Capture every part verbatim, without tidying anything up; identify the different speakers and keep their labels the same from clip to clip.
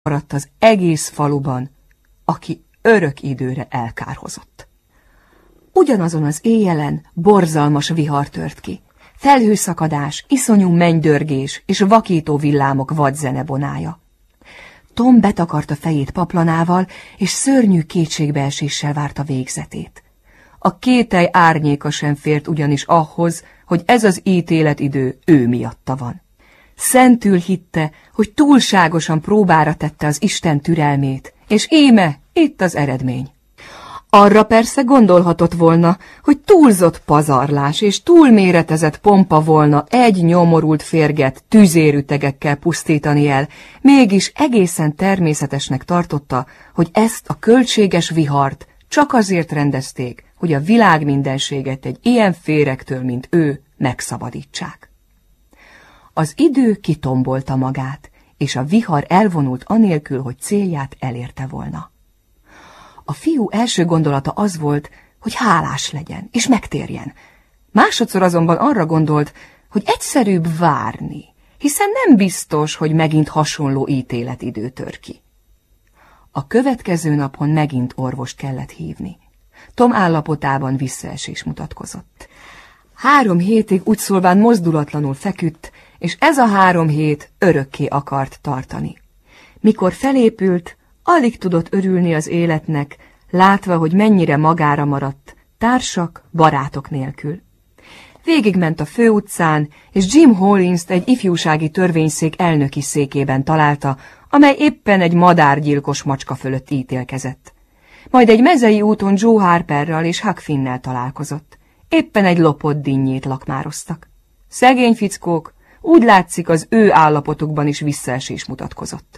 Speaker 1: maradt az egész faluban, aki örök időre elkárhozott. Ugyanazon az éjjelen borzalmas vihar tört ki. Felhőszakadás, iszonyú mennydörgés és vakító villámok vadzene bonája. Tom betakarta fejét paplanával, és szörnyű kétségbeeséssel várta végzetét. A kételj árnyéka sem fért ugyanis ahhoz, hogy ez az ítéletidő ő miatta van. Szentül hitte, hogy túlságosan próbára tette az Isten türelmét, és íme itt az eredmény. Arra persze gondolhatott volna, hogy túlzott pazarlás és túlméretezett pompa volna egy nyomorult férget tüzérütegekkel pusztítani el, mégis egészen természetesnek tartotta, hogy ezt a költséges vihart csak azért rendezték, hogy a világ mindenséget egy ilyen féregtől, mint ő, megszabadítsák. Az idő kitombolta magát, és a vihar elvonult anélkül, hogy célját elérte volna. A fiú első gondolata az volt, hogy hálás legyen, és megtérjen. Másodszor azonban arra gondolt, hogy egyszerűbb várni, hiszen nem biztos, hogy megint hasonló ítéletidő tör ki. A következő napon megint orvost kellett hívni. Tom állapotában visszaesés mutatkozott. Három hétig úgy szólván mozdulatlanul feküdt, és ez a három hét örökké akart tartani. Mikor felépült, alig tudott örülni az életnek, látva, hogy mennyire magára maradt, társak, barátok nélkül. Végigment a főutcán, és Jim Hollins-t egy ifjúsági törvényszék elnöki székében találta, amely éppen egy madárgyilkos macska fölött ítélkezett. Majd egy mezei úton Joe Harperrel és Huck Finnel találkozott. Éppen egy lopott dinnyét lakmároztak. Szegény fickók, úgy látszik, az ő állapotukban is visszaesés mutatkozott.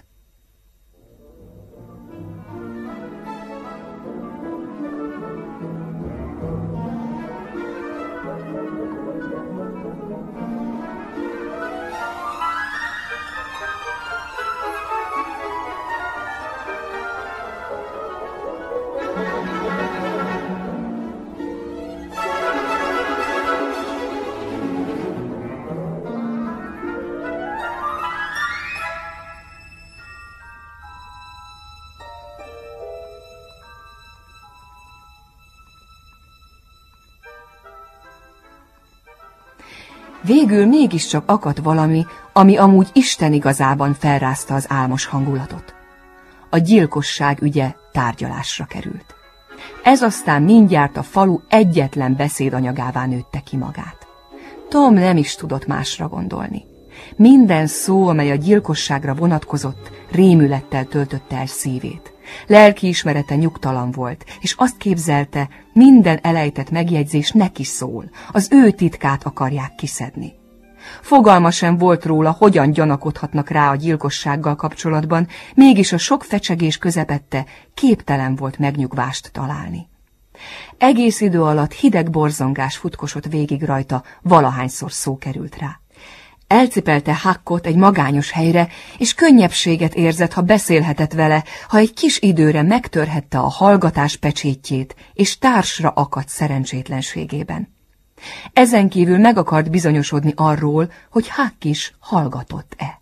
Speaker 1: Végül mégiscsak akadt valami, ami amúgy Isten igazában felrázta az álmos hangulatot. A gyilkosság ügye tárgyalásra került. Ez aztán mindjárt a falu egyetlen beszédanyagává nőtte ki magát. Tom nem is tudott másra gondolni. Minden szó, amely a gyilkosságra vonatkozott, rémülettel töltötte el szívét. Lelkiismerete nyugtalan volt, és azt képzelte, minden elejtett megjegyzés neki szól, az ő titkát akarják kiszedni. Fogalma sem volt róla, hogyan gyanakodhatnak rá a gyilkossággal kapcsolatban, mégis a sok fecsegés közepette képtelen volt megnyugvást találni. Egész idő alatt hideg borzongás futkosott végig rajta, valahányszor szó került rá. Elcipelte Huckot egy magányos helyre, és könnyebbséget érzett, ha beszélhetett vele, ha egy kis időre megtörhette a hallgatás pecsétjét, és társra akadt szerencsétlenségében. Ezen kívül meg akart bizonyosodni arról, hogy Huck is hallgatott-e.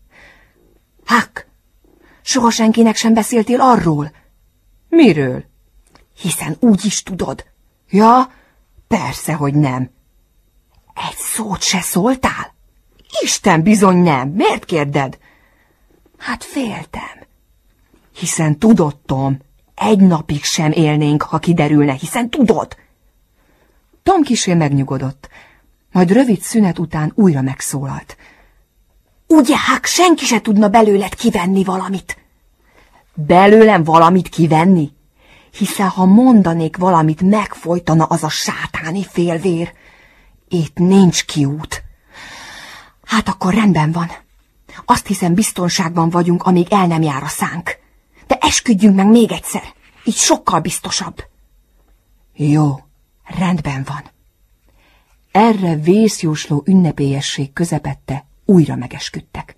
Speaker 1: Huck, soha senkinek sem beszéltél arról? Miről? Hiszen úgy is tudod. Ja, persze, hogy nem. Egy szót se szóltál? Isten, bizony nem. Miért kérded? Hát féltem. Hiszen tudod, Tom, egy napig sem élnénk, ha kiderülne, hiszen tudod. Tom kissé megnyugodott, majd rövid szünet után újra megszólalt. Ugye, Huck, senki se tudna belőled kivenni valamit? Belőlem valamit kivenni? Hiszen ha mondanék valamit, megfojtana az a sátáni félvér. Itt nincs kiút. Hát akkor rendben van. Azt hiszem, biztonságban vagyunk, amíg el nem jár a szánk. De esküdjünk meg még egyszer, így sokkal biztosabb. Jó, rendben van. Erre vészjósló ünnepélyesség közepette újra megesküdtek.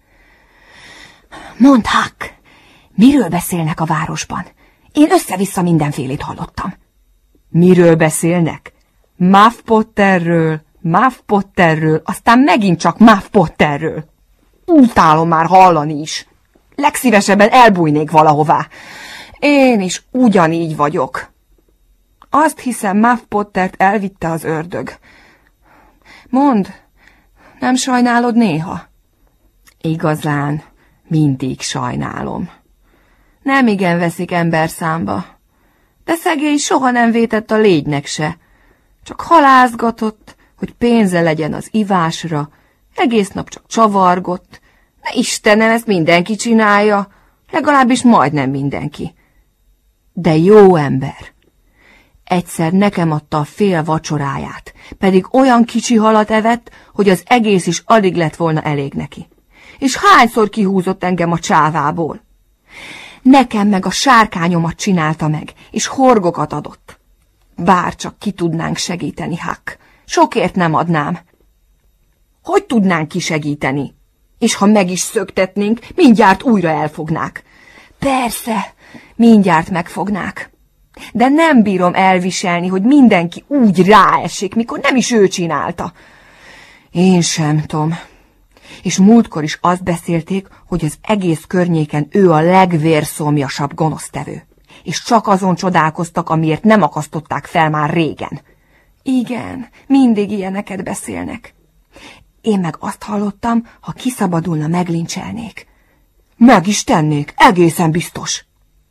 Speaker 1: Mondd, Huck, miről beszélnek a városban? Én össze-vissza mindenfélét hallottam. Miről beszélnek? Muff Potterről, Muff Potterről, aztán megint csak Muff Potterről. Utálom már hallani is. Legszívesebben elbújnék valahová. Én is ugyanígy vagyok. Azt hiszem, Muff Pottert elvitte az ördög. Mondd, nem sajnálod néha? Igazán, mindig sajnálom. Nem igen veszik ember számba, de szegény soha nem vétett a légynek se. Csak halászgatott, hogy pénze legyen az ivásra, egész nap csak csavargott. De Istenem, ezt mindenki csinálja, legalábbis majdnem mindenki. De jó ember. Egyszer nekem adta a fél vacsoráját, pedig olyan kicsi halat evett, hogy az egész is alig lett volna elég neki. És hányszor kihúzott engem a csávából? Nekem meg a sárkányomat csinálta meg, és horgokat adott. Bár csak ki tudnánk segíteni, Huck. Sokért nem adnám. Hogy tudnánk kisegíteni? És ha meg is szöktetnénk, mindjárt újra elfognák. Persze, mindjárt megfognák. De nem bírom elviselni, hogy mindenki úgy ráesik, mikor nem is ő csinálta. Én sem, Tom. És múltkor is azt beszélték, hogy az egész környéken ő a legvérszomjasabb gonosztevő. És csak azon csodálkoztak, amiért nem akasztották fel már régen. Igen, mindig ilyeneket beszélnek. Én meg azt hallottam, ha kiszabadulna, meglincselnék. Meg is tennék, egészen biztos.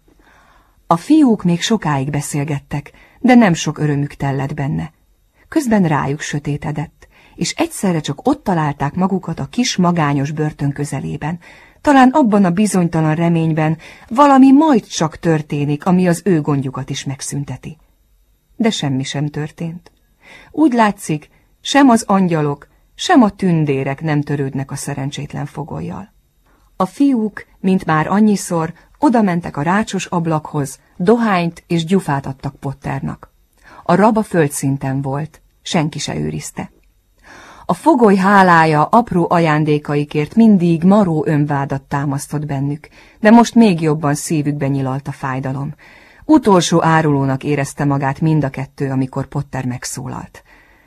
Speaker 1: A fiúk még sokáig beszélgettek, de nem sok örömük tellett benne. Közben rájuk sötétedett, és egyszerre csak ott találták magukat a kis magányos börtön közelében, talán abban a bizonytalan reményben, valami majd csak történik, ami az ő gondjukat is megszünteti. De semmi sem történt. Úgy látszik, sem az angyalok, sem a tündérek nem törődnek a szerencsétlen fogollyal. A fiúk, mint már annyiszor, oda mentek a rácsos ablakhoz, dohányt és gyufát adtak Potternak. A rab a földszinten volt, senki se őrizte. A fogoly hálája apró ajándékaikért mindig maró önvádat támasztott bennük, de most még jobban szívükbe nyilalt a fájdalom. Utolsó árulónak érezte magát mind a kettő, amikor Potter megszólalt.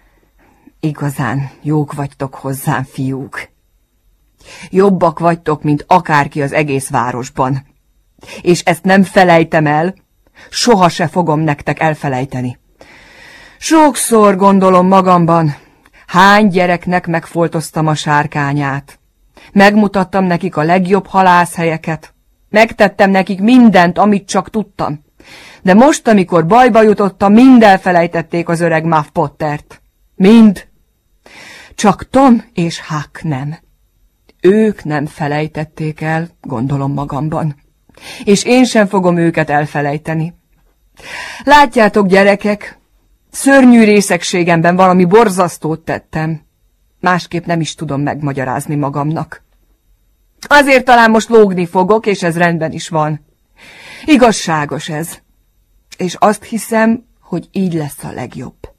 Speaker 1: Igazán jók vagytok hozzám, fiúk. Jobbak vagytok, mint akárki az egész városban. És ezt nem felejtem el, soha se fogom nektek elfelejteni. Sokszor gondolom magamban, hány gyereknek megfoltoztam a sárkányát. Megmutattam nekik a legjobb halászhelyeket. Megtettem nekik mindent, amit csak tudtam. De most, amikor bajba jutottam, mind elfelejtették az öreg Muff Pottert. Mind. Csak Tom és Huck nem. Ők nem felejtették el, gondolom magamban. És én sem fogom őket elfelejteni. Látjátok, gyerekek, szörnyű részegségemben valami borzasztót tettem. Másképp nem is tudom megmagyarázni magamnak. Azért talán most lógni fogok, és ez rendben is van. Igazságos ez. És azt hiszem, hogy így lesz a legjobb.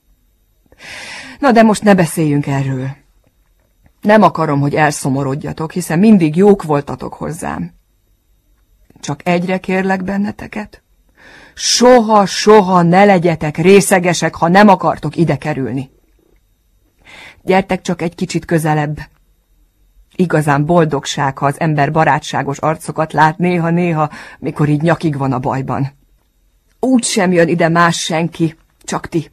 Speaker 1: Na de most ne beszéljünk erről. Nem akarom, hogy elszomorodjatok, hiszen mindig jók voltatok hozzám. Csak egyre kérlek benneteket. Soha, soha ne legyetek részegesek, ha nem akartok ide kerülni. Gyertek csak egy kicsit közelebb. Igazán boldogság, ha az ember barátságos arcokat lát néha-néha, mikor így nyakig van a bajban. Úgy sem jön ide más senki, csak ti.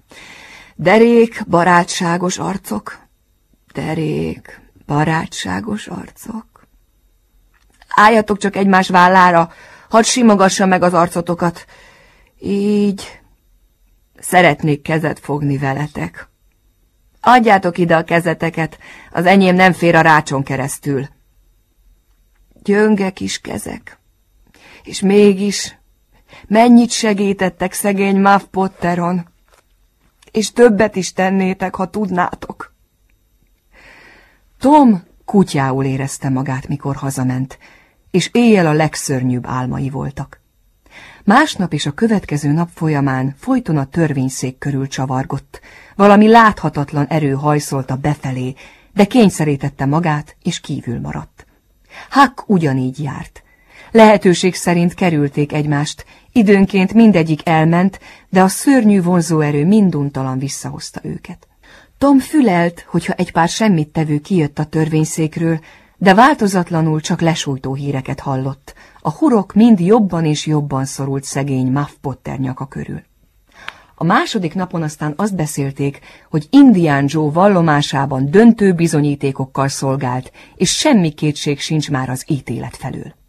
Speaker 1: Derék, barátságos arcok. Derék, barátságos arcok. Álljatok csak egymás vállára, hadd simogassa meg az arcotokat. Így. Szeretnék kezet fogni veletek. Adjátok ide a kezeteket, az enyém nem fér a rácson keresztül. Gyönge kis kezek. És mégis, mennyit segítettek szegény Muff Potteron. És többet is tennétek, ha tudnátok. Tom kutyául érezte magát, mikor hazament, és éjjel a legszörnyűbb álmai voltak. Másnap és a következő nap folyamán folyton a törvényszék körül csavargott, valami láthatatlan erő hajszolta befelé, de kényszerítette magát, és kívül maradt. Huck ugyanígy járt. Lehetőség szerint kerülték egymást, időnként mindegyik elment, de a szörnyű vonzóerő minduntalan visszahozta őket. Tom fülelt, hogyha egy pár semmittevő kijött a törvényszékről, de változatlanul csak lesújtó híreket hallott. A hurok mind jobban és jobban szorult szegény Muff Potter nyaka körül. A második napon aztán azt beszélték, hogy Indián Joe vallomásában döntő bizonyítékokkal szolgált, és semmi kétség sincs már az ítélet felől.